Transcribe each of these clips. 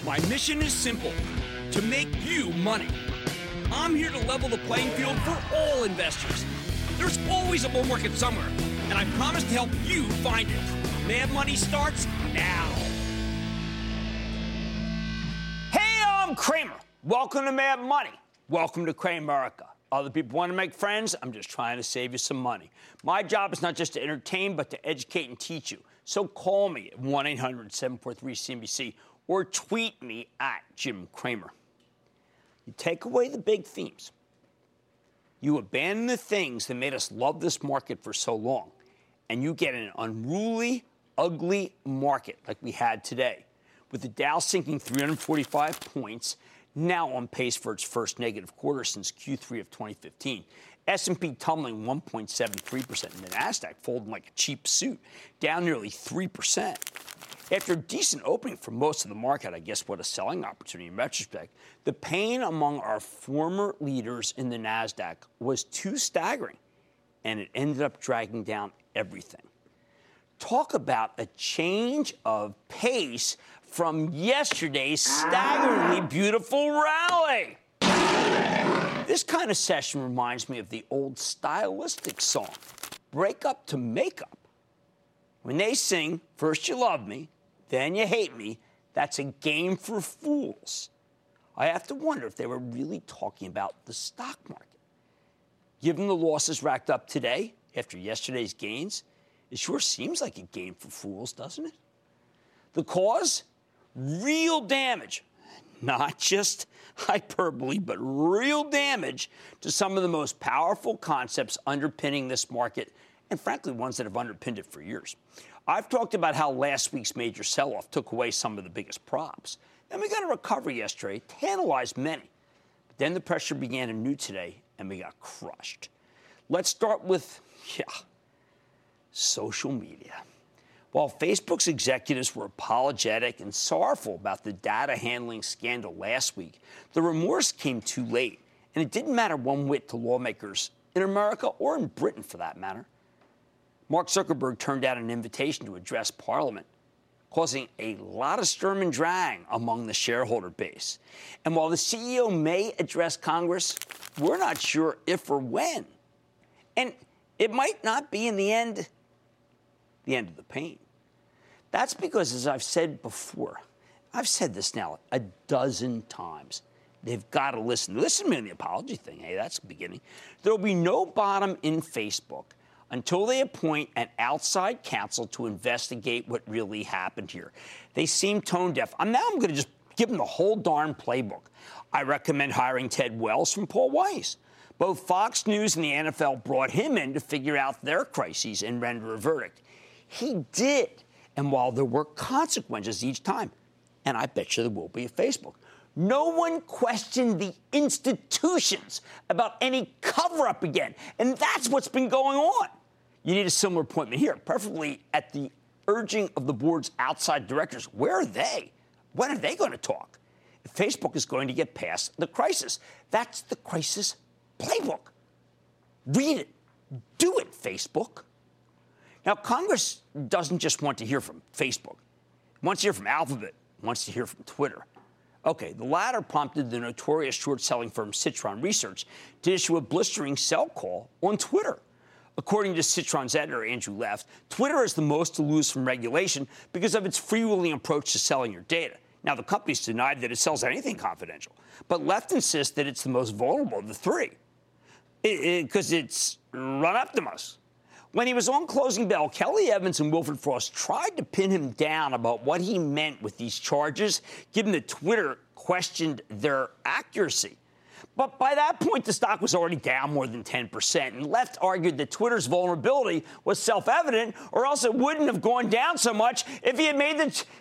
My mission is simple, to make you money. I'm here to level the playing field for all investors. There's always a bull market somewhere, and I promise to help you find it. Mad Money starts now. Hey, I'm Cramer. Welcome to Mad Money. Welcome to Cramerica. Other people want to make friends. I'm just trying to save you some money. My job is not just to entertain, but to educate and teach you. So call me at 1-800-743-CNBC or tweet me at Jim Cramer. You take away the big themes. You abandon the things that made us love this market for so long, and you get an unruly, ugly market like we had today, with the Dow sinking 345 points, now on pace for its first negative quarter since Q3 of 2015. S&P tumbling 1.73%, and the Nasdaq folding like a cheap suit, down nearly 3%. After a decent opening for most of the market, I guess what a selling opportunity in retrospect, the pain among our former leaders in the Nasdaq was too staggering, and it ended up dragging down everything. Talk about a change of pace from yesterday's staggeringly beautiful rally. This kind of session reminds me of the old stylistic song, Break Up to Make Up. When they sing, first you love me, then you hate me, that's a game for fools. I have to wonder if they were really talking about the stock market. Given the losses racked up today after yesterday's gains, it sure seems like a game for fools, doesn't it? The cause? Real damage. Not just hyperbole, but real damage to some of the most powerful concepts underpinning this market, and frankly, ones that have underpinned it for years. I've talked about how last week's major sell-off took away some of the biggest props. Then we got a recovery yesterday, tantalized many. But then the pressure began anew today, and we got crushed. Let's start with, social media. While Facebook's executives were apologetic and sorrowful about the data handling scandal last week, the remorse came too late, and it didn't matter one whit to lawmakers in America or in Britain, for that matter. Mark Zuckerberg turned down an invitation to address Parliament, causing a lot of sturm and drang among the shareholder base. And while the CEO may address Congress, we're not sure if or when. And it might not be, in the end of the pain. That's because, as I've said before, I've said this now a dozen times, they've got to listen. Listen to me on the apology thing. Hey, that's the beginning. There will be no bottom in Facebook until they appoint an outside counsel to investigate what really happened here. They seem tone deaf. I'm going to just give them the whole darn playbook. I recommend hiring Ted Wells from Paul Weiss. Both Fox News and the NFL brought him in to figure out their crises and render a verdict. He did. And while there were consequences each time, and I bet you there will be at Facebook, no one questioned the institutions about any cover-up again. And that's what's been going on. You need a similar appointment here, preferably at the urging of the board's outside directors. Where are they? When are they going to talk? If Facebook is going to get past the crisis, that's the crisis playbook. Read it. Do it, Facebook. Now, Congress doesn't just want to hear from Facebook. It wants to hear from Alphabet. It wants to hear from Twitter. Okay, the latter prompted the notorious short-selling firm Citron Research to issue a blistering sell call on Twitter. According to Citron's editor, Andrew Left, Twitter is the most to lose from regulation because of its freewheeling approach to selling your data. Now, the company's denied that it sells anything confidential, but Left insists that it's the most vulnerable of the three because it's run up the most. When he was on Closing Bell, Kelly Evans and Wilfred Frost tried to pin him down about what he meant with these charges, given that Twitter questioned their accuracy. But by that point, the stock was already down more than 10%, and Left argued that Twitter's vulnerability was self-evident, or else it wouldn't have gone down so much if he had made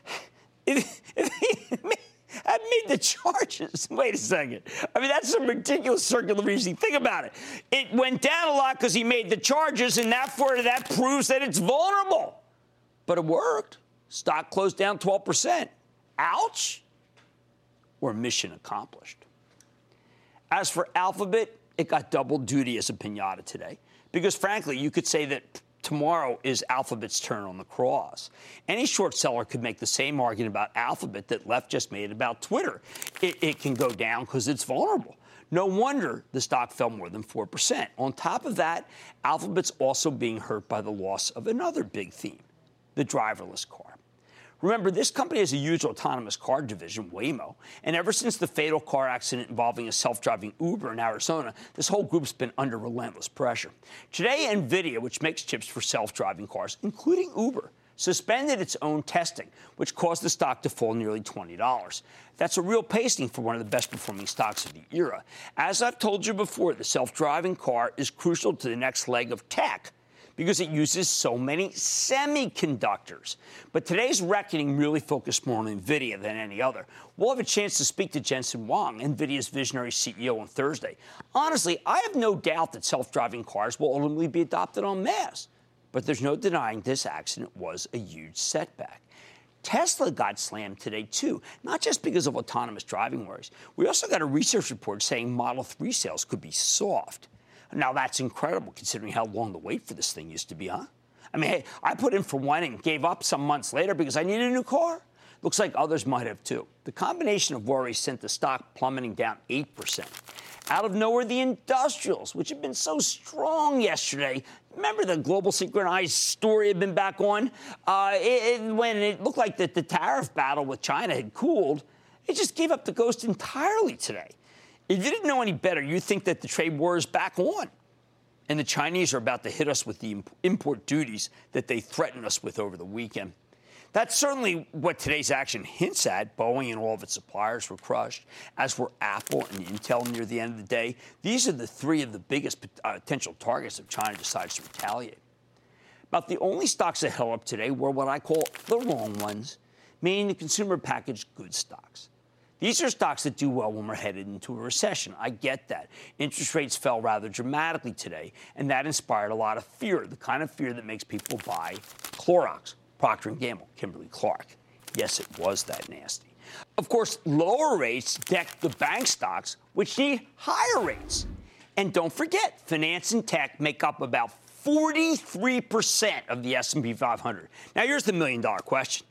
the charges. Wait a second. I mean, that's some ridiculous circular reasoning. Think about it. It went down a lot because he made the charges, and that proves that it's vulnerable. But it worked. Stock closed down 12%. Ouch. Or mission accomplished. As for Alphabet, it got double duty as a piñata today. Because, frankly, you could say that tomorrow is Alphabet's turn on the cross. Any short seller could make the same argument about Alphabet that Left just made about Twitter. It can go down because it's vulnerable. No wonder the stock fell more than 4%. On top of that, Alphabet's also being hurt by the loss of another big theme, the driverless car. Remember, this company has a huge autonomous car division, Waymo, and ever since the fatal car accident involving a self-driving Uber in Arizona, this whole group's been under relentless pressure. Today, NVIDIA, which makes chips for self-driving cars, including Uber, suspended its own testing, which caused the stock to fall nearly $20. That's a real pasting for one of the best-performing stocks of the era. As I've told you before, the self-driving car is crucial to the next leg of tech because it uses so many semiconductors. But today's reckoning really focused more on NVIDIA than any other. We'll have a chance to speak to Jensen Huang, NVIDIA's visionary CEO, on Thursday. Honestly, I have no doubt that self-driving cars will ultimately be adopted en masse. But there's no denying this accident was a huge setback. Tesla got slammed today, too, not just because of autonomous driving worries. We also got a research report saying Model 3 sales could be soft. Now, that's incredible, considering how long the wait for this thing used to be, huh? I mean, hey, I put in for one and gave up some months later because I needed a new car. Looks like others might have, too. The combination of worries sent the stock plummeting down 8%. Out of nowhere, the industrials, which had been so strong yesterday. Remember the global synchronized story had been back on? When it looked like the tariff battle with China had cooled, it just gave up the ghost entirely today. If you didn't know any better, you'd think that the trade war is back on. And the Chinese are about to hit us with the import duties that they threatened us with over the weekend. That's certainly what today's action hints at. Boeing and all of its suppliers were crushed, as were Apple and Intel near the end of the day. These are the three of the biggest potential targets if China decides to retaliate. About the only stocks that held up today were what I call the wrong ones, meaning the consumer packaged goods stocks. These are stocks that do well when we're headed into a recession. I get that. Interest rates fell rather dramatically today, and that inspired a lot of fear, the kind of fear that makes people buy Clorox, Procter & Gamble, Kimberly-Clark. Yes, it was that nasty. Of course, lower rates decked the bank stocks, which need higher rates. And don't forget, finance and tech make up about 43% of the S&P 500. Now, here's the million-dollar question.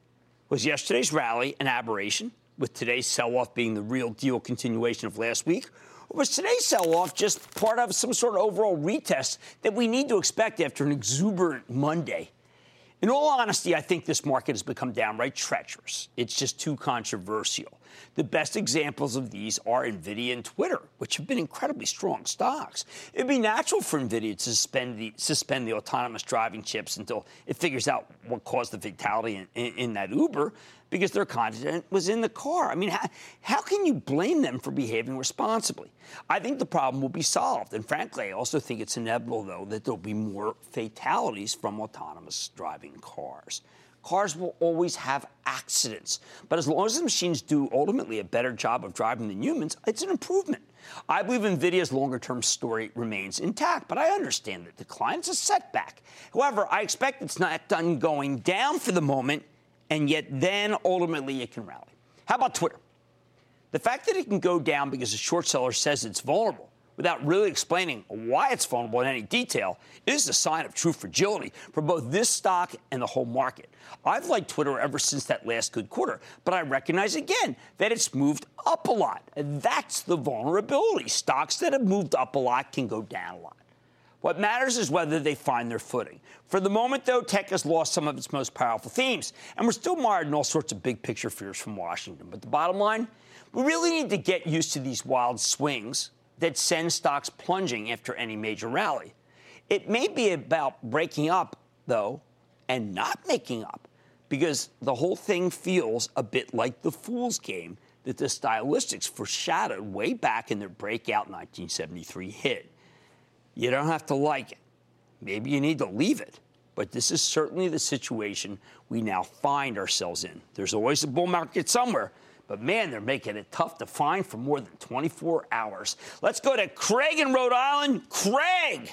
Was yesterday's rally an aberration, with today's sell-off being the real deal continuation of last week? Or was today's sell-off just part of some sort of overall retest that we need to expect after an exuberant Monday? In all honesty, I think this market has become downright treacherous. It's just too controversial. The best examples of these are NVIDIA and Twitter, which have been incredibly strong stocks. It'd be natural for NVIDIA to suspend the autonomous driving chips until it figures out what caused the fatality in that Uber, because their content was in the car. I mean, how can you blame them for behaving responsibly? I think the problem will be solved. And frankly, I also think it's inevitable, though, that there'll be more fatalities from autonomous driving cars. Cars will always have accidents. But as long as the machines do ultimately a better job of driving than humans, it's an improvement. I believe NVIDIA's longer-term story remains intact, but I understand that decline is a setback. However, I expect it's not done going down for the moment, and yet then ultimately it can rally. How about Twitter? The fact that it can go down because a short seller says it's vulnerable without really explaining why it's vulnerable in any detail is a sign of true fragility for both this stock and the whole market. I've liked Twitter ever since that last good quarter, but I recognize again that it's moved up a lot. And that's the vulnerability. Stocks that have moved up a lot can go down a lot. What matters is whether they find their footing. For the moment, though, tech has lost some of its most powerful themes, and we're still mired in all sorts of big-picture fears from Washington. But the bottom line, we really need to get used to these wild swings that send stocks plunging after any major rally. It may be about breaking up, though, and not making up, because the whole thing feels a bit like the fool's game that the stylistics foreshadowed way back in their breakout 1973 hit. You don't have to like it. Maybe you need to leave it. But this is certainly the situation we now find ourselves in. There's always a bull market somewhere. But, man, they're making it tough to find for more than 24 hours. Let's go to Craig in Rhode Island. Craig.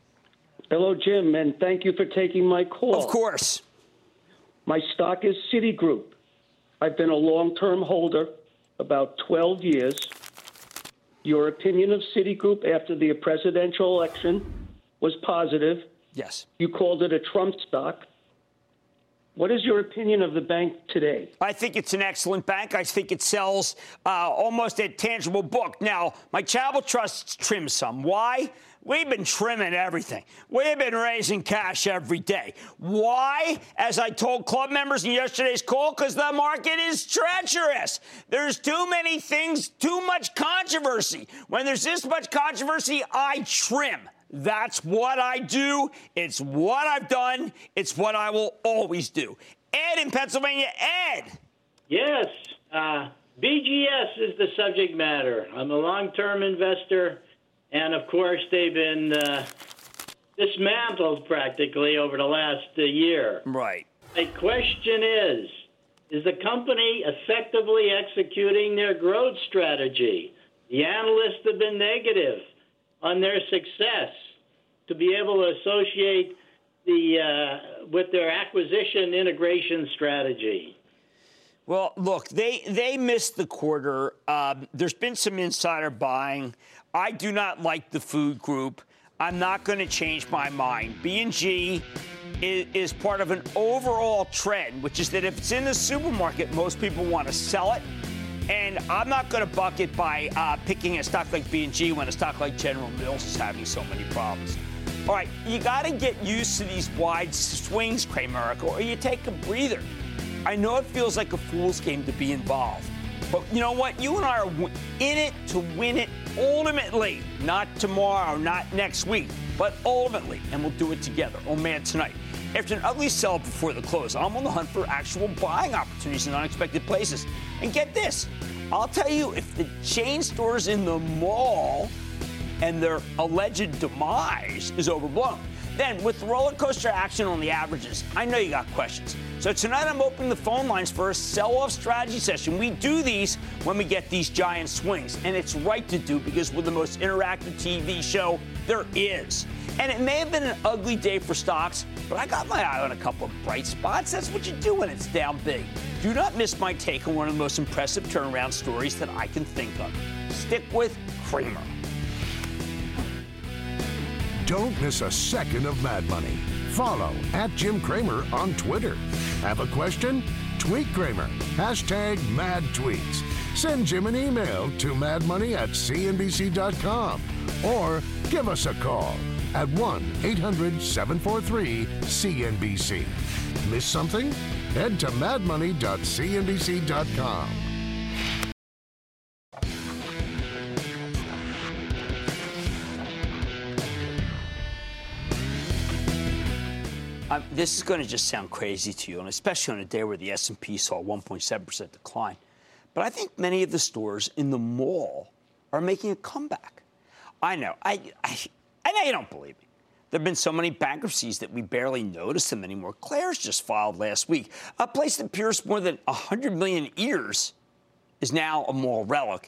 Hello, Jim, and thank you for taking my call. Of course. My stock is Citigroup. I've been a long-term holder, about 12 years. Your opinion of Citigroup after the presidential election was positive. Yes. You called it a Trump stock. What is your opinion of the bank today? I think it's an excellent bank. I think it sells almost a tangible book. Now, my Charitable Trust trimmed some. Why? We've been trimming everything. We've been raising cash every day. Why? As I told club members in yesterday's call, because the market is treacherous. There's too many things, too much controversy. When there's this much controversy, I trim. That's what I do. It's what I've done. It's what I will always do. Ed in Pennsylvania. Ed. Yes. BGS is the subject matter. I'm a long-term investor, and, of course, they've been dismantled practically over the last year. Right. My question is the company effectively executing their growth strategy? The analysts have been negative on their success to be able to associate with their acquisition integration strategy. Well, look, they missed the quarter. There's been some insider buying. I do not like the food group. I'm not going to change my mind. B&G is part of an overall trend, which is that if it's in the supermarket, most people want to sell it. And I'm not going to buck it by picking a stock like B&G when a stock like General Mills is having so many problems. All right, you got to get used to these wide swings, Cramer, or you take a breather. I know it feels like a fool's game to be involved. But you know what? You and I are in it to win it ultimately. Not tomorrow, not next week, but ultimately. And we'll do it together. Oh, man, tonight. After an ugly sell before the close, I'm on the hunt for actual buying opportunities in unexpected places. And get this, I'll tell you, if the chain stores in the mall and their alleged demise is overblown, then with the roller coaster action on the averages, I know you got questions. So tonight I'm opening the phone lines for a sell-off strategy session. We do these when we get these giant swings, and it's right to do because we're the most interactive TV show there is. And it may have been an ugly day for stocks, but I got my eye on a couple of bright spots. That's what you do when it's down big. Do not miss my take on one of the most impressive turnaround stories that I can think of. Stick with Cramer. Don't miss a second of Mad Money. Follow @Jim Cramer on Twitter. Have a question? Tweet Cramer. #MadTweets. Send Jim an email to madmoney@cnbc.com or give us a call at 1-800-743-CNBC. Miss something? Head to madmoney.cnbc.com. This is going to just sound crazy to you, and especially on a day where the S&P saw a 1.7% decline. But I think many of the stores in the mall are making a comeback. I know. I know you don't believe me. There have been so many bankruptcies that we barely notice them anymore. Claire's just filed last week. A place that pierced more than 100 million ears is now a mall relic.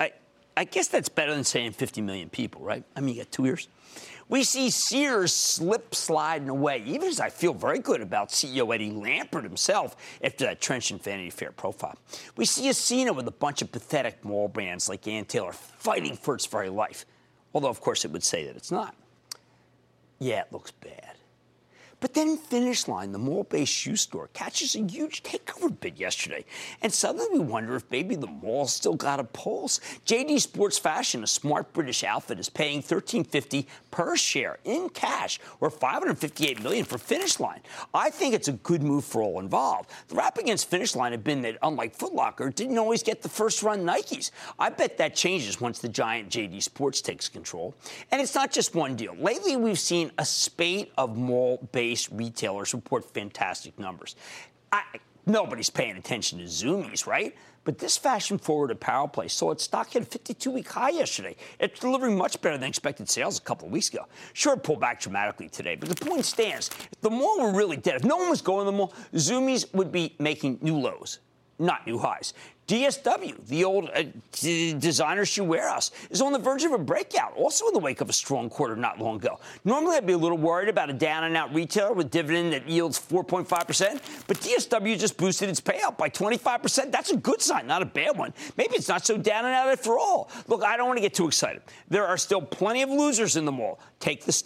I guess that's better than saying 50 million people, right? I mean, you got 2 ears. We see Sears sliding away, even as I feel very good about CEO Eddie Lampert himself after that trenchant Vanity Fair profile. We see Ascena with a bunch of pathetic mall brands like Ann Taylor fighting for its very life, although, of course, it would say that it's not. Yeah, it looks bad. But then Finish Line, the mall-based shoe store, catches a huge takeover bid yesterday. And suddenly we wonder if maybe the mall's still got a pulse. JD Sports Fashion, a smart British outfit, is paying $13.50 per share in cash, or $558 million for Finish Line. I think it's a good move for all involved. The rap against Finish Line had been that, unlike Foot Locker, it didn't always get the first-run Nikes. I bet that changes once the giant JD Sports takes control. And it's not just one deal. Lately, we've seen a spate of mall-based retailers report fantastic numbers. Nobody's paying attention to Zumiez, right? But this fashion-forward apparel place saw its stock hit a 52-week high yesterday. It's delivering much better than expected sales a couple of weeks ago. Sure, it pulled back dramatically today, but the point stands. If the mall were really dead, if no one was going to the mall, Zumiez would be making new lows, not new highs. DSW, the old designer shoe warehouse, is on the verge of a breakout, also in the wake of a strong quarter not long ago. Normally, I'd be a little worried about a down-and-out retailer with dividend that yields 4.5%, but DSW just boosted its payout by 25%. That's a good sign, not a bad one. Maybe it's not so down-and-out after all. Look, I don't want to get too excited. There are still plenty of losers in the mall. Take the stock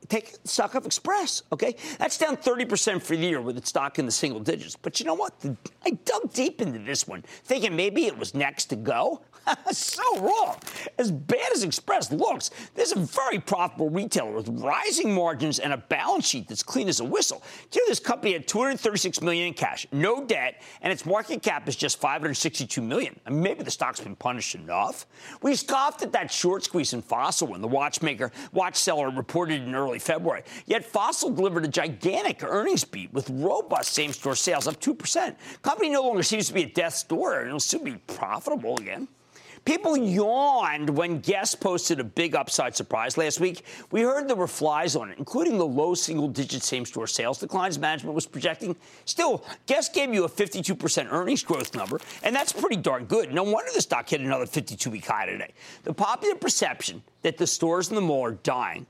take stock of Express, okay? That's down 30% for the year with its stock in the single digits. But you know what? I dug deep into this one, thinking maybe it was next to go. So wrong. As bad as Express looks, this is a very profitable retailer with rising margins and a balance sheet that's clean as a whistle. Here, this company had $236 million in cash, no debt, and its market cap is just $562 million. I mean, maybe the stock's been punished enough. We scoffed at that short squeeze in Fossil when the watch seller reported in early February. Yet Fossil delivered a gigantic earnings beat with robust same-store sales up 2%. Company no longer seems to be a death's door, and it'll soon be profitable again. People yawned when Guess posted a big upside surprise last week. We heard there were flies on it, including the low single-digit same-store sales declines management was projecting. Still, Guess gave you a 52% earnings growth number, and that's pretty darn good. No wonder the stock hit another 52-week high today. The popular perception that the stores in the mall are dying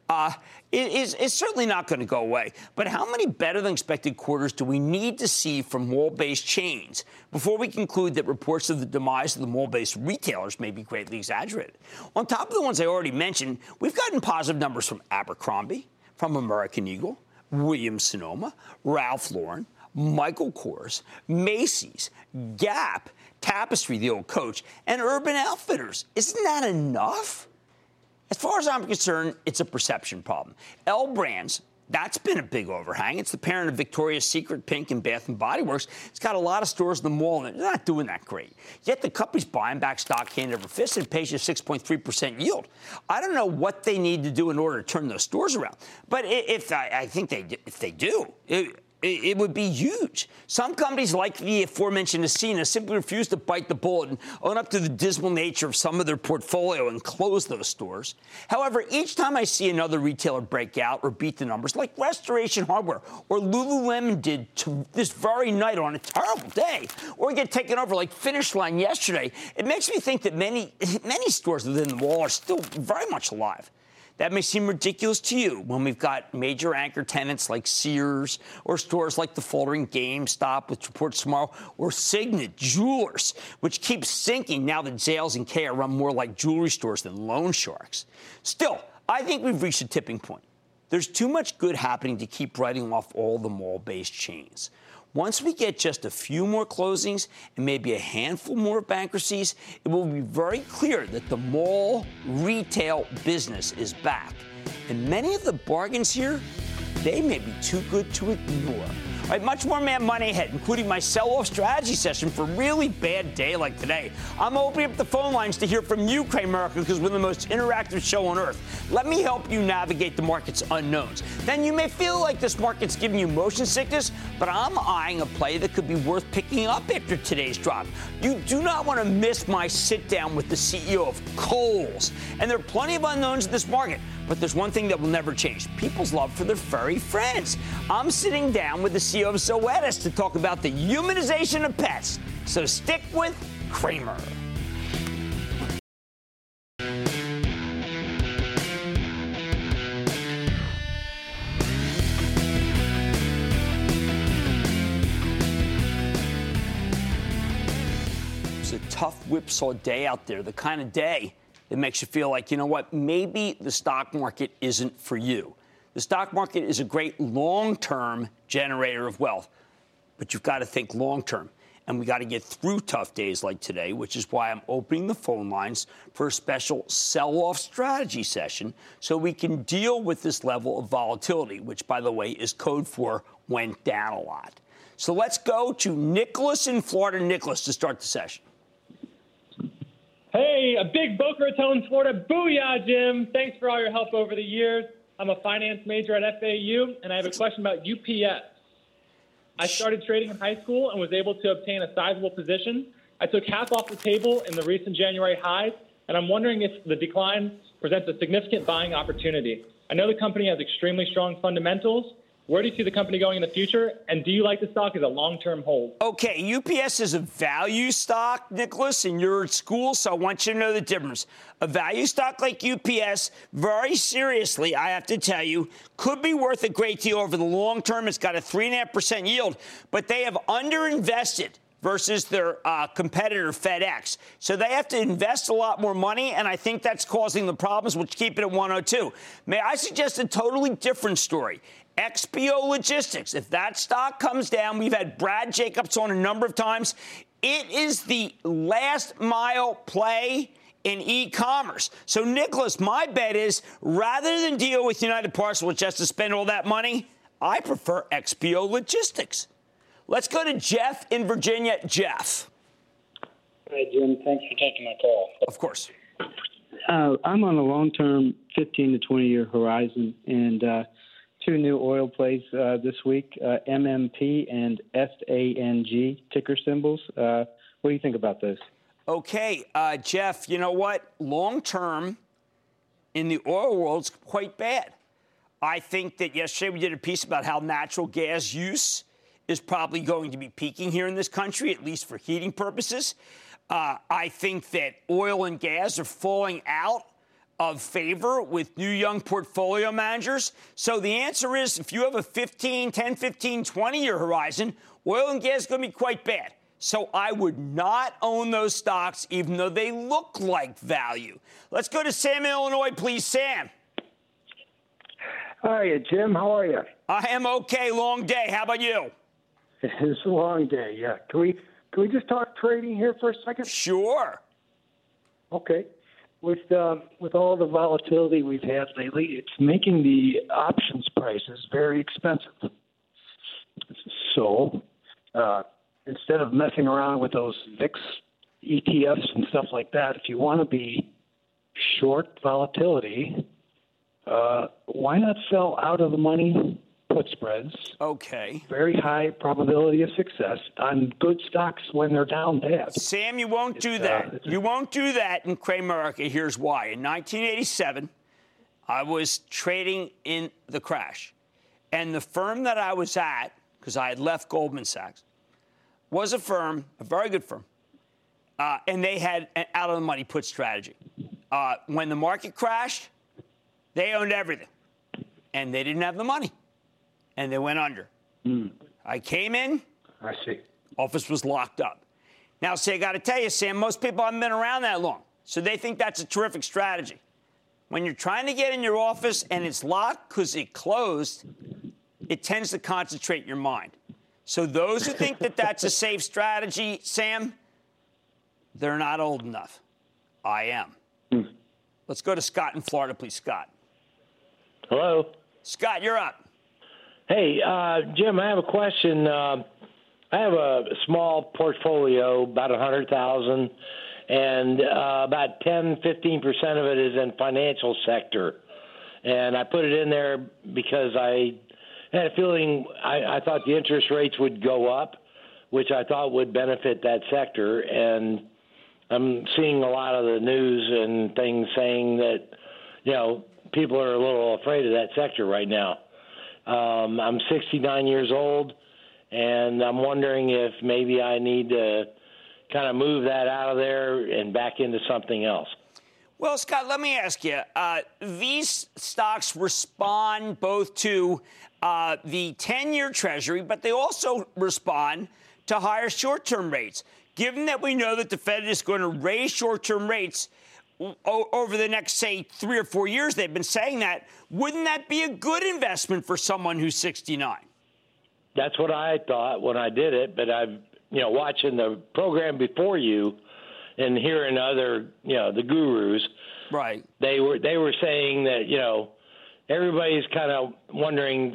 is certainly not going to go away. But how many better-than-expected quarters do we need to see from mall-based chains before we conclude that reports of the demise of the mall-based retailers may be greatly exaggerated? On top of the ones I already mentioned, we've gotten positive numbers from Abercrombie, from American Eagle, Williams-Sonoma, Ralph Lauren, Michael Kors, Macy's, Gap, Tapestry, the old Coach, and Urban Outfitters. Isn't that enough? As far as I'm concerned, it's a perception problem. L Brands, that's been a big overhang. It's the parent of Victoria's Secret, Pink, and Bath & Body Works. It's got a lot of stores in the mall, and they're not doing that great. Yet the company's buying back stock hand over fist and pays you 6.3% yield. I don't know what they need to do in order to turn those stores around. But if they do, it would be huge. Some companies, like the aforementioned Ascena, simply refuse to bite the bullet and own up to the dismal nature of some of their portfolio and close those stores. However, each time I see another retailer break out or beat the numbers, like Restoration Hardware or Lululemon did this very night on a terrible day, or get taken over like Finish Line yesterday, it makes me think that many stores within the mall are still very much alive. That may seem ridiculous to you when we've got major anchor tenants like Sears or stores like the faltering GameStop, which reports tomorrow, or Signet Jewelers, which keeps sinking now that Zales and Kay run more like jewelry stores than loan sharks. Still, I think we've reached a tipping point. There's too much good happening to keep writing off all the mall-based chains. Once we get just a few more closings and maybe a handful more bankruptcies, it will be very clear that the mall retail business is back. And many of the bargains here, they may be too good to ignore. All right, much more Mad Money ahead, including my sell-off strategy session for a really bad day like today. I'm opening up the phone lines to hear from you, Cramerica, because we're the most interactive show on earth. Let me help you navigate the market's unknowns. Then you may feel like this market's giving you motion sickness, but I'm eyeing a play that could be worth picking up after today's drop. You do not want to miss my sit-down with the CEO of Kohl's. And there are plenty of unknowns in this market, but there's one thing that will never change: people's love for their furry friends. I'm sitting down with the CEO of Zoetis to talk about the humanization of pets. So stick with Cramer. It's a tough whipsaw day out there, the kind of day that makes you feel like, you know what, maybe the stock market isn't for you. The stock market is a great long-term generator of wealth, but you've got to think long-term. And we got to get through tough days like today, which is why I'm opening the phone lines for a special sell-off strategy session so we can deal with this level of volatility, which, by the way, is code for went down a lot. So let's go to Nicholas in Florida. Nicholas, to start the session. Hey, a big Boca Raton, Florida. Booyah, Jim. Thanks for all your help over the years. I'm a finance major at FAU, and I have a question about UPS. I started trading in high school and was able to obtain a sizable position. I took half off the table in the recent January highs, and I'm wondering if the decline presents a significant buying opportunity. I know the company has extremely strong fundamentals. Where do you see the company going in the future? And do you like the stock as a long-term hold? Okay, UPS is a value stock, Nicholas, and you're at school, so I want you to know the difference. A value stock like UPS, very seriously, I have to tell you, could be worth a great deal over the long term. It's got a 3.5% yield, but they have underinvested versus their competitor FedEx. So they have to invest a lot more money, and I think that's causing the problems, which keep it at 102. May I suggest a totally different story? XPO Logistics. If that stock comes down, we've had Brad Jacobs on a number of times. It is the last mile play in e-commerce. So, Nicholas, my bet is rather than deal with United Parcel, which has to spend all that money, I prefer XPO Logistics. Let's go to Jeff in Virginia. Jeff. Hi, Jim. Thanks for taking my call. Of course. I'm on a long-term 15 to 20-year horizon, and two new oil plays this week, MMP and SANG ticker symbols. What do you think about those? Okay, Jeff, you know what? Long-term in the oil world is quite bad. I think that yesterday we did a piece about how natural gas use is probably going to be peaking here in this country, at least for heating purposes. I think that oil and gas are falling out of favor with new young portfolio managers. So the answer is if you have a 10, 15, 20-year horizon, oil and gas is going to be quite bad. So I would not own those stocks, even though they look like value. Let's go to Sam in Illinois, please. Sam. Hi, Jim. How are you? I am okay. Long day. How about you? It's a long day, yeah. Can we just talk trading here for a second? Sure. Okay. With all the volatility we've had lately, it's making the options prices very expensive. So instead of messing around with those VIX ETFs and stuff like that, if you want to be short volatility, why not sell out of the money put spreads? Okay. Very high probability of success on good stocks when they're down bad. Sam, you won't do that. You won't do that in Cramerica. Here's why. In 1987, I was trading in the crash. And the firm that I was at, because I had left Goldman Sachs, was a firm, a very good firm, and they had an out-of-the-money put strategy. When the market crashed, they owned everything, and they didn't have the money, and they went under. I came in. I see. Office was locked up. Now, see, I got to tell you, Sam, most people haven't been around that long, so they think that's a terrific strategy. When you're trying to get in your office and it's locked because it closed, it tends to concentrate your mind. So those who think that that's a safe strategy, Sam, they're not old enough. I am. Let's go to Scott in Florida, please, Scott. Hello. Scott, you're up. Hey, Jim, I have a question. I have a small portfolio, about $100,000, and about 10-15% of it is in financial sector. And I put it in there because I had a feeling I thought the interest rates would go up, which I thought would benefit that sector. And I'm seeing a lot of the news and things saying that, you know, people are a little afraid of that sector right now. I'm 69 years old, and I'm wondering if maybe I need to kind of move that out of there and back into something else. Well, Scott, let me ask you. These stocks respond both to the 10-year Treasury, but they also respond to higher short-term rates. Given that we know that the Fed is going to raise short-term rates over the next, say, 3 or 4 years, they've been saying that, wouldn't that be a good investment for someone who's 69? That's what I thought when I did it, but I've, watching the program before you and hearing other, the gurus, right? They were saying that, everybody's kind of wondering,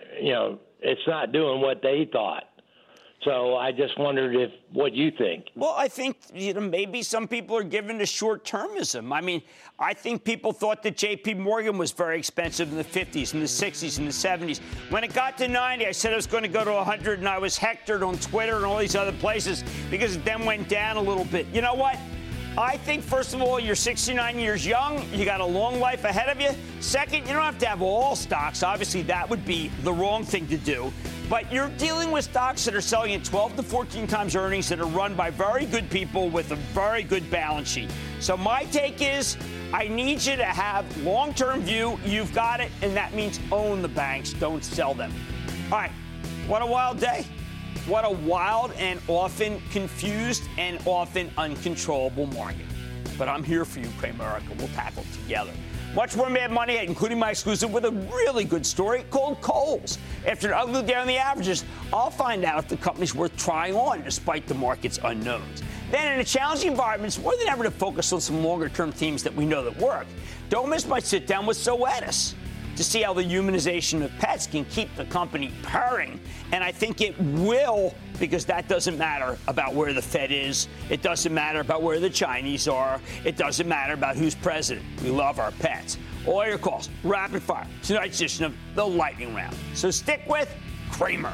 it's not doing what they thought. So I just wondered what you think. Well, I think maybe some people are given to short-termism. I mean, I think people thought that J.P. Morgan was very expensive in the 50s, in the 60s, in the 70s. When it got to 90, I said it was going to go to 100, and I was hectored on Twitter and all these other places because it then went down a little bit. You know what? I think, first of all, you're 69 years young. You got a long life ahead of you. Second, you don't have to have all stocks. Obviously, that would be the wrong thing to do. But you're dealing with stocks that are selling at 12 to 14 times earnings that are run by very good people with a very good balance sheet. So my take is I need you to have long-term view. You've got it, and that means own the banks. Don't sell them. All right. What a wild day. What a wild and often confused and often uncontrollable market. But I'm here for you, Cramerica. We'll tackle it together. Much more Mad Money, including my exclusive with a really good story called Kohl's. After an ugly day on the averages, I'll find out if the company's worth trying on despite the market's unknowns. Then, in a challenging environment, it's more than ever to focus on some longer-term themes that we know that work. Don't miss my sit-down with Zoetis to see how the humanization of pets can keep the company purring. And I think it will, because that doesn't matter about where the Fed is. It doesn't matter about where the Chinese are. It doesn't matter about who's president. We love our pets. All your calls, rapid fire, tonight's edition of the Lightning Round. So stick with Cramer.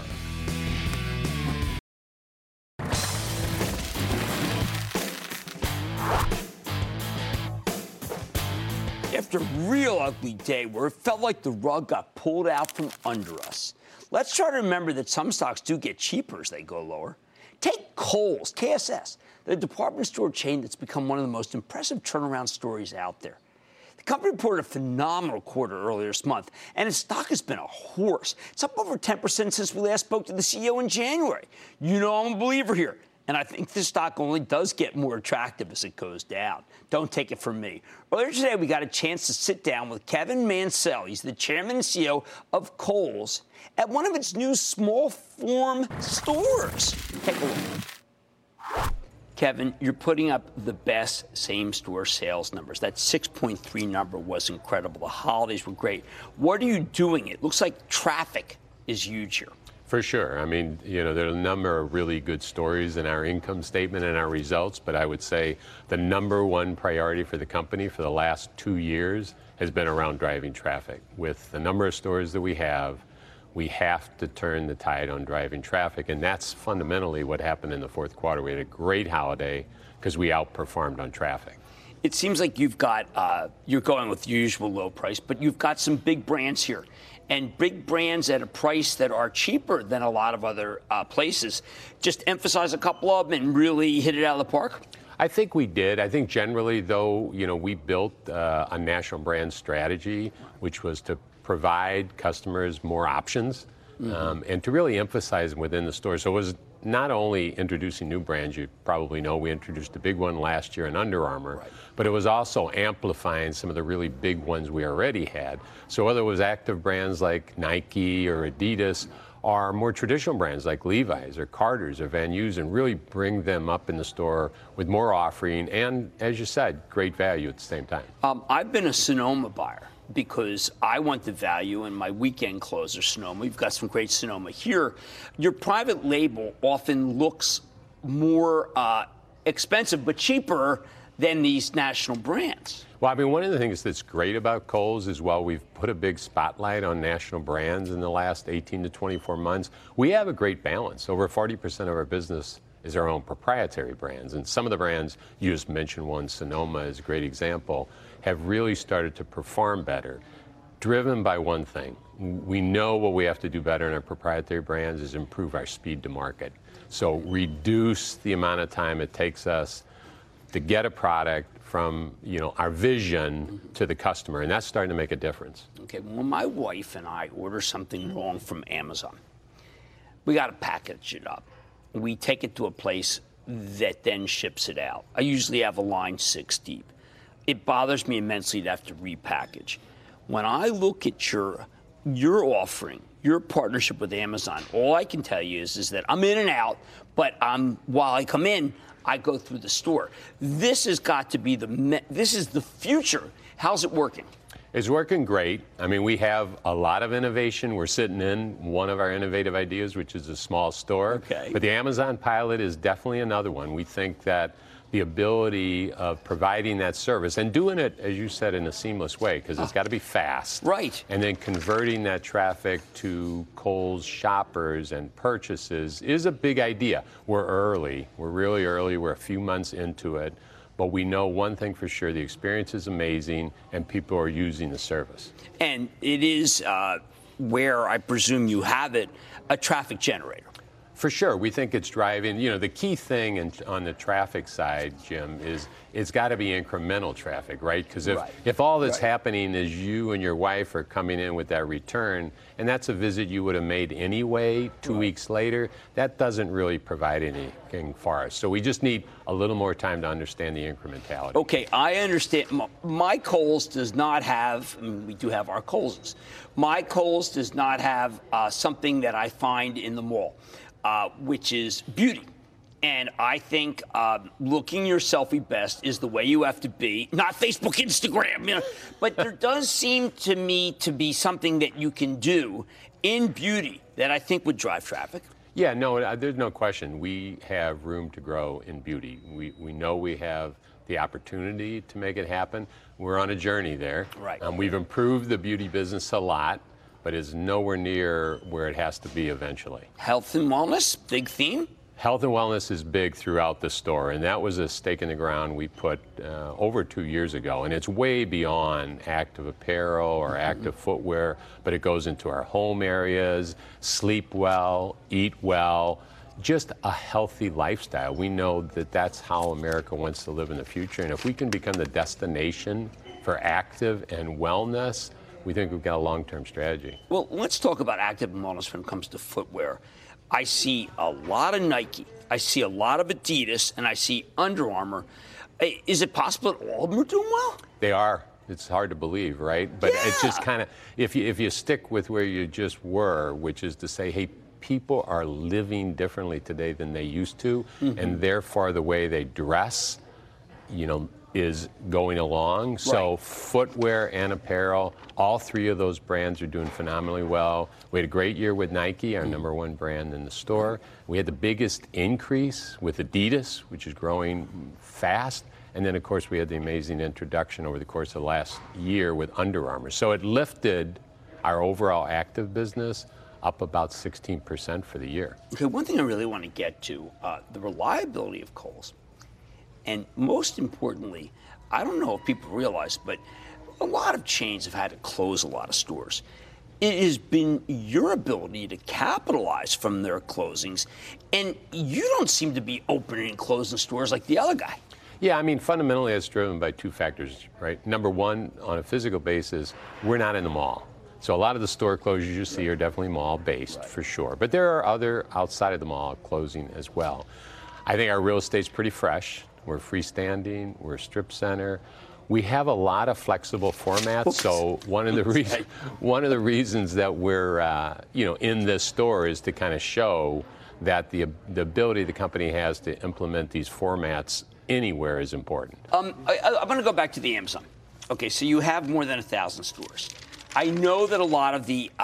After a real ugly day where it felt like the rug got pulled out from under us, let's try to remember that some stocks do get cheaper as they go lower. Take Kohl's, KSS, the department store chain that's become one of the most impressive turnaround stories out there. The company reported a phenomenal quarter earlier this month, and its stock has been a horse. It's up over 10% since we last spoke to the CEO in January. You know I'm a believer here. And I think this stock only does get more attractive as it goes down. Don't take it from me. Earlier today, we got a chance to sit down with Kevin Mansell. He's the chairman and CEO of Kohl's at one of its new small form stores. Take a look. Kevin, you're putting up the best same-store sales numbers. That 6.3 number was incredible. The holidays were great. What are you doing? It looks like traffic is huge here. For sure. I mean, there are a number of really good stories in our income statement and our results, but I would say the number one priority for the company for the last 2 years has been around driving traffic. With the number of stores that we have to turn the tide on driving traffic, and that's fundamentally what happened in the fourth quarter. We had a great holiday because we outperformed on traffic. It seems like you've got, you're going with the usual low price, but you've got some big brands here. And big brands at a price that are cheaper than a lot of other places. Just emphasize a couple of them and really hit it out of the park? I think we did. I think generally, though, we built a national brand strategy, which was to provide customers more options and to really emphasize them within the store. So it was not only introducing new brands, you probably know we introduced a big one last year in Under Armour, right, but it was also amplifying some of the really big ones we already had. So whether it was active brands like Nike or Adidas, or more traditional brands like Levi's or Carter's or Van Heusen, really bring them up in the store with more offering and, as you said, great value at the same time. I've been a Sonoma buyer because I want the value, and my weekend clothes are Sonoma. We've got some great Sonoma here. Your private label often looks more expensive but cheaper than these national brands. Well, I mean, one of the things that's great about Kohl's is while we've put a big spotlight on national brands in the last 18 to 24 months, we have a great balance. Over 40% of our business is our own proprietary brands. And some of the brands, you just mentioned one, Sonoma is a great example, have really started to perform better, driven by one thing. We know what we have to do better in our proprietary brands is improve our speed to market. So reduce the amount of time it takes us to get a product from our vision to the customer, and that's starting to make a difference. Okay, when my wife and I order something wrong from Amazon, we got to package it up. We take it to a place that then ships it out. I usually have a line 6 deep. It bothers me immensely to have to repackage. When I look at your offering, your partnership with Amazon, all I can tell you is that I'm in and out, but while I come in, I go through the store. This has got to be this is the future. How's it working? It's working great. I mean, we have a lot of innovation. We're sitting in one of our innovative ideas, which is a small store. Okay. But the Amazon pilot is definitely another one. We think that the ability of providing that service and doing it, as you said, in a seamless way, because it's got to be fast. Right. And then converting that traffic to Kohl's shoppers and purchases is a big idea. We're early. We're really early. We're a few months into it. But we know one thing for sure, the experience is amazing and people are using the service. And it is, where I presume you have it, a traffic generator. For sure. We think it's driving. The key thing on the traffic side, Jim, is it's got to be incremental traffic, right? Because if all that's happening is you and your wife are coming in with that return, and that's a visit you would have made anyway 2 weeks later, that doesn't really provide anything for us. So we just need a little more time to understand the incrementality. Okay, I understand. My Kohl's does not have, we do have our Kohl's. My Kohl's does not have something that I find in the mall. Which is beauty. And I think looking your selfie best is the way you have to be, not Facebook, Instagram. But there does seem to me to be something that you can do in beauty that I think would drive traffic. Yeah, no, there's no question. We have room to grow in beauty. We know we have the opportunity to make it happen. We're on a journey there. Right. We've improved the beauty business a lot, but is nowhere near where it has to be eventually. Health and wellness, big theme? Health and wellness is big throughout the store, and that was a stake in the ground we put over 2 years ago. And it's way beyond active apparel or active footwear, but it goes into our home areas, sleep well, eat well, just a healthy lifestyle. We know that that's how America wants to live in the future. And if we can become the destination for active and wellness, we think we've got a long-term strategy. Well, let's talk about active and wellness when it comes to footwear. I see a lot of Nike, I see a lot of Adidas, and I see Under Armour. Is it possible that all of them are doing well? They are. It's hard to believe, right? But it's just kind of, if you stick with where you just were, which is to say, hey, people are living differently today than they used to, and therefore the way they dress, is going along. So footwear and apparel, all three of those brands are doing phenomenally well. We had a great year with Nike, our number one brand in the store. We had the biggest increase with Adidas, which is growing fast. And then, of course, we had the amazing introduction over the course of the last year with Under Armour. So it lifted our overall active business up about 16% for the year. Okay, one thing I really want to get to, the reliability of Kohl's. And most importantly, I don't know if people realize, but a lot of chains have had to close a lot of stores. It has been your ability to capitalize from their closings, and you don't seem to be opening and closing stores like the other guy. Yeah, I mean, fundamentally, it's driven by two factors, right? Number one, on a physical basis, we're not in the mall. So a lot of the store closures you see are definitely mall-based, for sure. But there are other outside of the mall closing as well. I think our real estate's pretty fresh. We're freestanding, we're a strip center. We have a lot of flexible formats. So one of the reasons that we're in this store is to kind of show that the ability the company has to implement these formats anywhere is important. I'm going to go back to the Amazon. Okay, so you have more than 1,000 stores. I know that a lot of the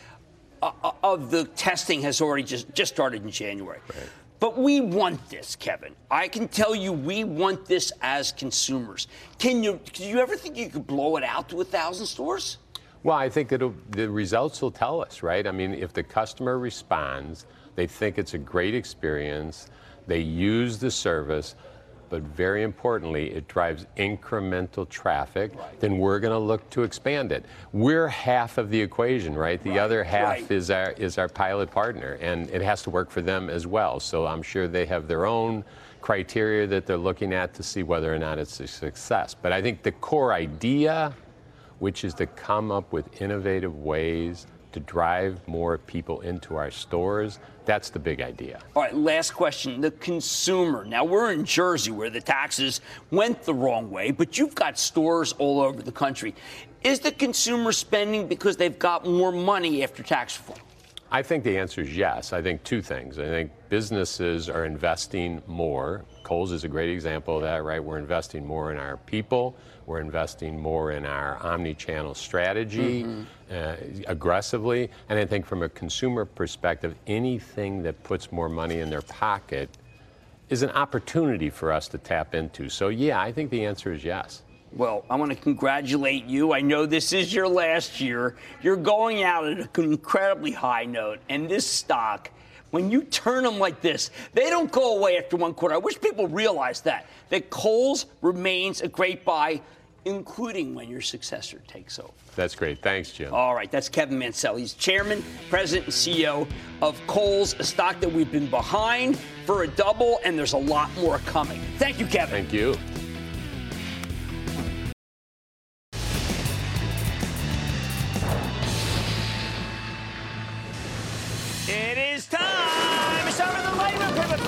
testing has already just started in January. Right. But we want this, Kevin. I can tell you we want this as consumers. Do you ever think you could blow it out to 1,000 stores? Well, I think that the results will tell us, right? I mean, if the customer responds, they think it's a great experience, they use the service, but very importantly, it drives incremental traffic, then we're going to look to expand it. We're half of the equation, right? The other half is our pilot partner, and it has to work for them as well. So I'm sure they have their own criteria that they're looking at to see whether or not it's a success. But I think the core idea, which is to come up with innovative ways to drive more people into our stores, that's the big idea. All right, last question. The consumer. Now, we're in Jersey where the taxes went the wrong way, but you've got stores all over the country. Is the consumer spending because they've got more money after tax reform? I think the answer is yes. I think two things. I think businesses are investing more. Kohl's is a great example of that, right? We're investing more in our people. We're investing more in our omni-channel strategy aggressively. And I think from a consumer perspective, anything that puts more money in their pocket is an opportunity for us to tap into. So, yeah, I think the answer is yes. Well, I want to congratulate you. I know this is your last year. You're going out at an incredibly high note. And this stock, when you turn them like this, they don't go away after one quarter. I wish people realized that Kohl's remains a great buy. including when your successor takes over. That's great. Thanks, Jim. All right, that's Kevin Mansell. He's chairman, president, and CEO of Kohl's, a stock that we've been behind for a double, and there's a lot more coming. Thank you, Kevin. Thank you. It is time. It's time for the lightning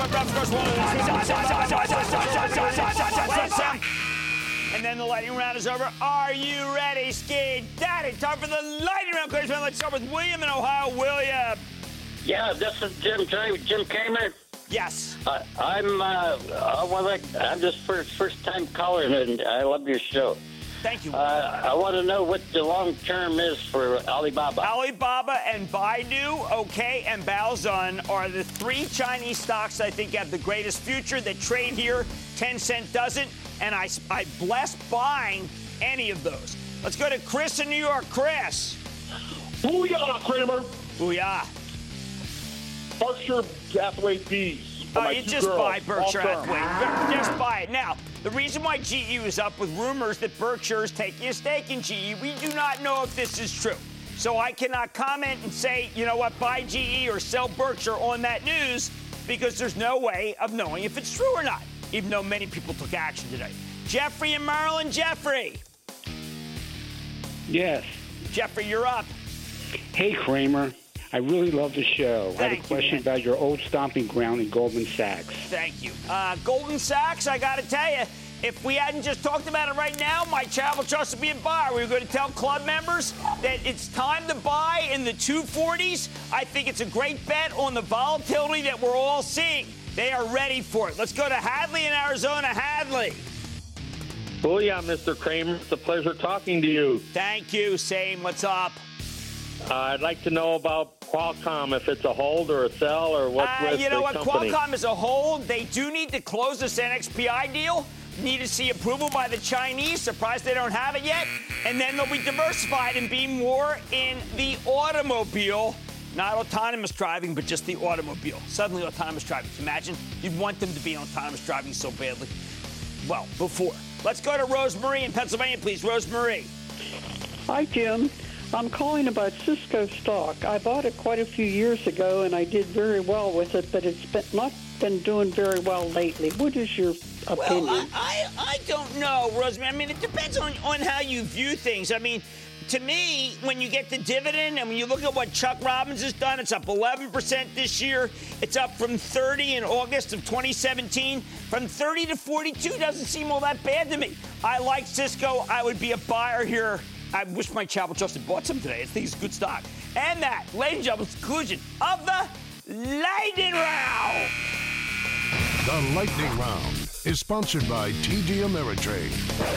round. And then the lightning round is over. Are you ready, Ski Daddy? Time for the lightning round. Let's start with William in Ohio. William. Yeah, this is Jim Cramer. Yes. I'm just first time caller, and I love your show. Thank you. I want to know what the long term is for Alibaba. Alibaba and Baidu, OK, and Baozun are the three Chinese stocks I think have the greatest future that trade here. Tencent doesn't, and I bless buying any of those. Let's go to Chris in New York. Chris. Booyah, Kramer. Booyah. Berkshire Hathaway Bees. You just buy Berkshire Hathaway. Just buy it. Now, the reason why GE was up with rumors that Berkshire is taking a stake in GE, we do not know if this is true. So I cannot comment and say, you know what, buy GE or sell Berkshire on that news because there's no way of knowing if it's true or not, even though many people took action today. Jeffrey in Maryland. Jeffrey. Yes. Jeffrey, you're up. Hey, Kramer. I really love the show. I have a question about your old stomping ground in Goldman Sachs. Thank you. Goldman Sachs, I got to tell you, if we hadn't just talked about it right now, my travel trust would be a buyer. We were going to tell club members that it's time to buy in the 240s. I think it's a great bet on the volatility that we're all seeing. They are ready for it. Let's go to Hadley in Arizona. Hadley. Booyah, Mr. Kramer. It's a pleasure talking to you. Thank you. Same. What's up? I'd like to know about Qualcomm, if it's a hold or a sell or what's with you know the what? company. Qualcomm is a hold. They do need to close this NXPI deal. Need to see approval by the Chinese. Surprised they don't have it yet. And then they'll be diversified and be more in the automobile. Not autonomous driving, but just the automobile. Suddenly autonomous driving. Imagine you'd want them to be autonomous driving so badly. Well, before. Let's go to Rosemarie in Pennsylvania, please. Rosemarie. Hi, Jim. I'm calling about Cisco stock. I bought it quite a few years ago, and I did very well with it, but it's not been doing very well lately. What is your opinion? Well, I don't know, Rosemary. I mean, it depends on how you view things. I mean, to me, when you get the dividend and when you look at what Chuck Robbins has done, it's up 11% this year. It's up from 30 in August of 2017. From 30 to 42 doesn't seem all that bad to me. I like Cisco. I would be a buyer here. I wish my travel trust had bought some today. I think it's good stock. And that, ladies and gentlemen, is the conclusion of the Lightning Round. The Lightning Round is sponsored by TD Ameritrade.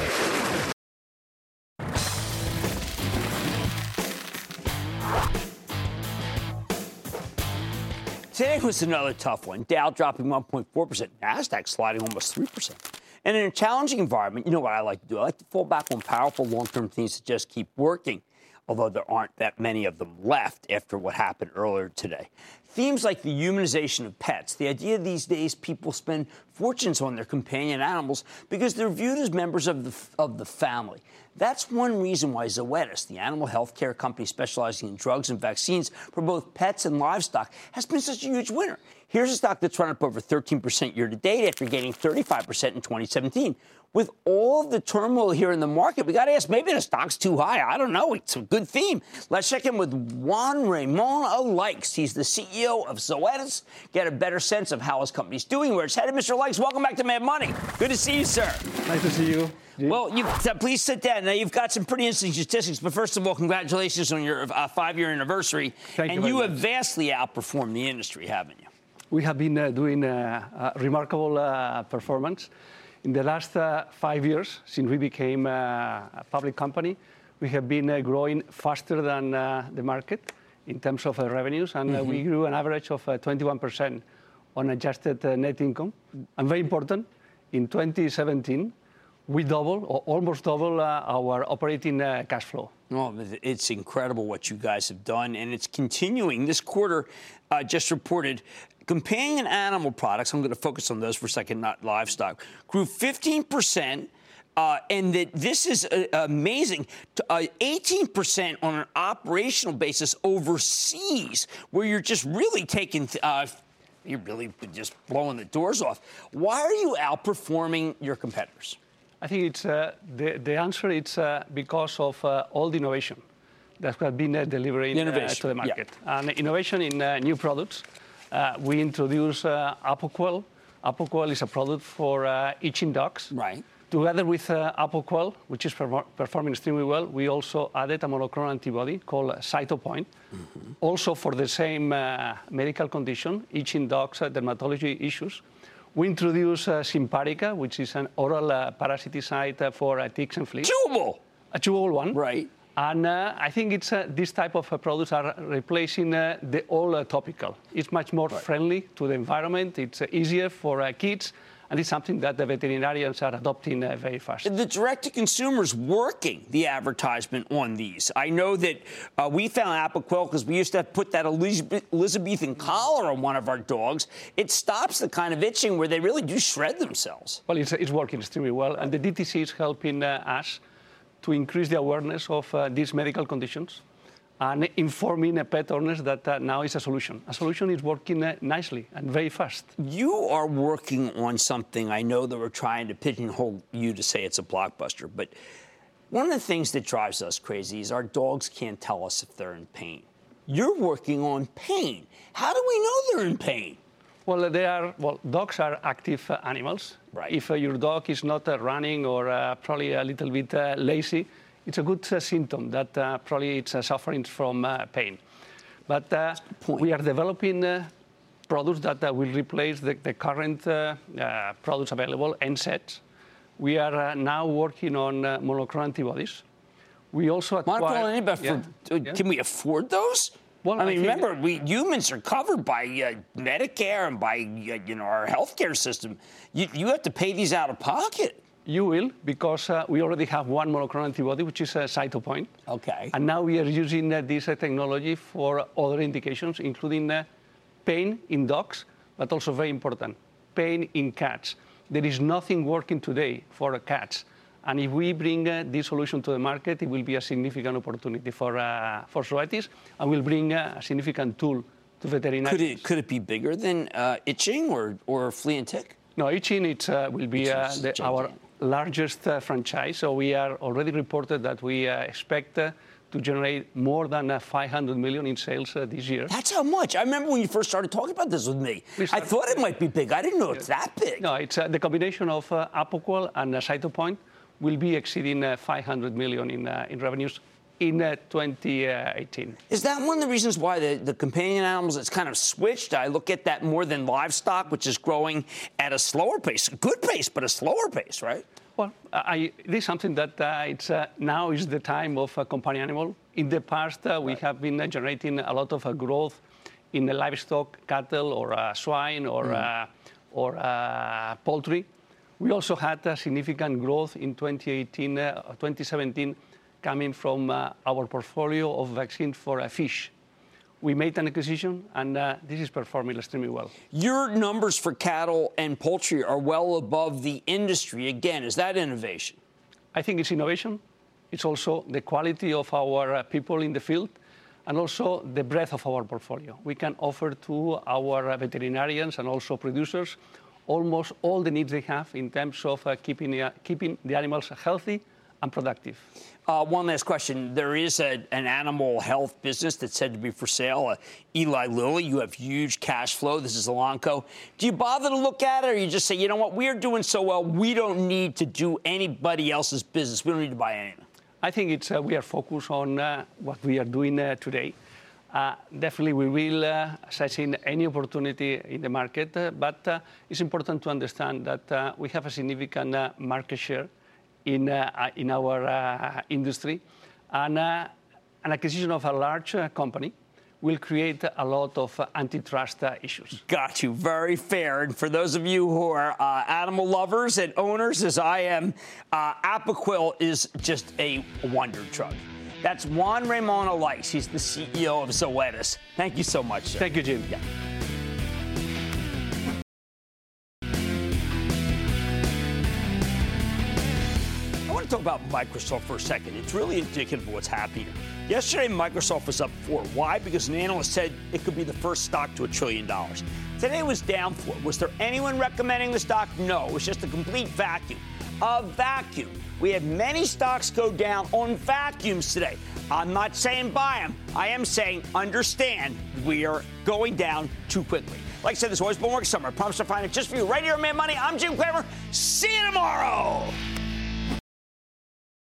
Today was another tough one. Dow dropping 1.4%. NASDAQ sliding almost 3%. And in a challenging environment, you know what I like to do? I like to fall back on powerful long-term themes that just keep working, although there aren't that many of them left after what happened earlier today. Themes like the humanization of pets, the idea these days people spend fortunes on their companion animals because they're viewed as members of the family. That's one reason why Zoetis, the animal health care company specializing in drugs and vaccines for both pets and livestock, has been such a huge winner. Here's a stock that's run up over 13% year-to-date after gaining 35% in 2017. With all of the turmoil here in the market, we got to ask, maybe the stock's too high. I don't know. It's a good theme. Let's check in with Juan Ramon Aleix. He's the CEO of Zoetis. Get a better sense of how his company's doing, where it's headed. Mr. Aleix, welcome back to Mad Money. Good to see you, sir. Nice to see you. Well, please sit down. Now, you've got some pretty interesting statistics, but first of all, congratulations on your 5-year anniversary. Thank you. And you have vastly outperformed the industry, haven't you? We have been doing remarkable performance. In the last 5 years, since we became a public company, we have been growing faster than the market in terms of revenues, and we grew an average of 21% on adjusted net income. And very important, in 2017, we double or almost double our operating cash flow. Well, it's incredible what you guys have done, and it's continuing. This quarter just reported companion animal products, I'm going to focus on those for a second, not livestock, grew 15%. and that this is amazing. 18% on an operational basis overseas, where you're just really taking, you're really just blowing the doors off. Why are you outperforming your competitors? I think it's the answer. It's because of all the innovation that we have been delivering to the market. Yeah. And innovation in new products. We introduced Apoquel. Apoquel is a product for itching dogs. Right. Together with Apoquel, which is performing extremely well, we also added a monoclonal antibody called Cytopoint, also for the same medical condition, itching dogs, dermatology issues. We introduced Simparica, which is an oral parasiticide for ticks and fleas. Chewable! A chewable one. Right. And I think it's this type of products are replacing the all topical. It's much more friendly to the environment. It's easier for kids. And it's something that the veterinarians are adopting very fast. The direct-to-consumer is working the advertisement on these. I know that we found Apoquel because we used to put that Elizabethan collar on one of our dogs. It stops the kind of itching where they really do shred themselves. Well, it's working extremely well. And the DTC is helping us to increase the awareness of these medical conditions and informing pet owners that now is a solution. A solution is working nicely and very fast. You are working on something. I know that we're trying to pigeonhole you to say it's a blockbuster, but one of the things that drives us crazy is our dogs can't tell us if they're in pain. You're working on pain. How do we know they're in pain? Well, dogs are active animals. Right. If your dog is not running or probably a little bit lazy, it's a good symptom that probably it's suffering from pain. But we are developing products that will replace the current products available, NSAIDs. We are now working on monoclonal antibodies. We also acquired... Monoclonal antibodies, can we afford those? Well, I mean, remember, humans are covered by Medicare and by our healthcare system. You have to pay these out of pocket. You will, because we already have one monoclonal antibody, which is Cytopoint. Okay. And now we are using this technology for other indications, including pain in dogs, but also very important, pain in cats. There is nothing working today for cats. And if we bring this solution to the market, it will be a significant opportunity for Zoetis, and will bring a significant tool to veterinarians. Could it be bigger than itching or flea and tick? No, itching will be our largest franchise. So we are already reported that we expect to generate more than 500 million in sales this year. That's how much? I remember when you first started talking about this with me. I thought it might be big. I didn't know it's that big. No, it's the combination of Apoquel and Cytopoint will be exceeding 500 million in revenues in 2018. Is that one of the reasons why the companion animals, it's kind of switched? I look at that more than livestock, which is growing at a slower pace, a good pace, but a slower pace, right? Well, this is something that now is the time of companion animal. In the past, we have been generating a lot of growth in the livestock, cattle or swine or poultry. We also had a significant growth in 2017 coming from our portfolio of vaccines for fish. We made an acquisition, and this is performing extremely well. Your numbers for cattle and poultry are well above the industry. Again, is that innovation? I think it's innovation. It's also the quality of our people in the field, and also the breadth of our portfolio. We can offer to our veterinarians and also producers almost all the needs they have in terms of keeping the animals healthy and productive. One last question. There is an animal health business that's said to be for sale, Eli Lilly. You have huge cash flow. This is Elanco. Do you bother to look at it, or you just say, you know what, we're doing so well, we don't need to do anybody else's business. We don't need to buy anything. I think we are focused on what we are doing today. Definitely, we will assessing any opportunity in the market, but it's important to understand that we have a significant market share in our industry, and an acquisition of a large company will create a lot of antitrust issues. Got you. Very fair. And for those of you who are animal lovers and owners, as I am, Apoquel is just a wonder drug. That's Juan Ramon Alais. He's the CEO of Zoetis. Thank you so much, sir. Thank you, Jim. Yeah. to talk about Microsoft for a second. It's really indicative of what's happening here. Yesterday, Microsoft was up 4. Why? Because an analyst said it could be the first stock to $1 trillion. Today it was down 4. Was there anyone recommending the stock? No. It was just a complete vacuum. A vacuum. We had many stocks go down on vacuums today. I'm not saying buy them. I am saying understand we are going down too quickly. Like I said, this always been working summer. I promise to find it just for you right here on Mad Money. I'm Jim Cramer. See you tomorrow.